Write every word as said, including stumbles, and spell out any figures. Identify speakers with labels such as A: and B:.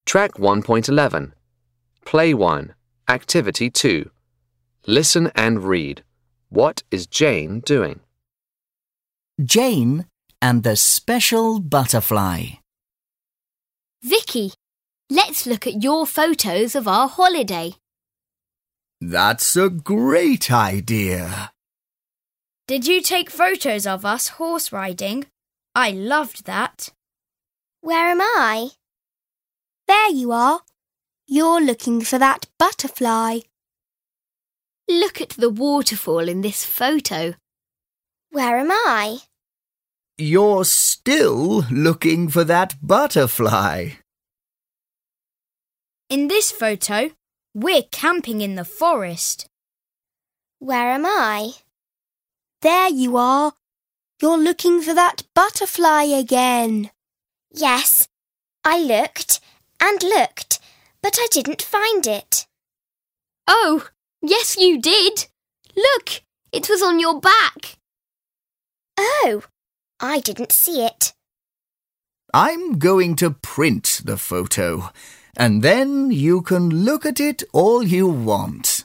A: Track one point eleven. Play one. Activity two. Listen and read. What is Jane doing?
B: Jane and the Special Butterfly.
C: Vicky, let's look at your photos of our holiday.
D: That's a great idea.
E: Did you take photos of us horse riding? I loved that.
F: Where am I? There you are. You're looking for that butterfly.
C: Look at the waterfall in this photo.
F: Where am I?
D: You're still looking for that butterfly.
E: In this photo, we're camping in the forest.
F: Where am I? There you are. You're looking for that butterfly again. Yes, I looked and looked, but I didn't find it.
C: Oh, yes you did. Look, it was on your back.
F: Oh, I didn't see it.
D: I'm going to print the photo, and then you can look at it all you want.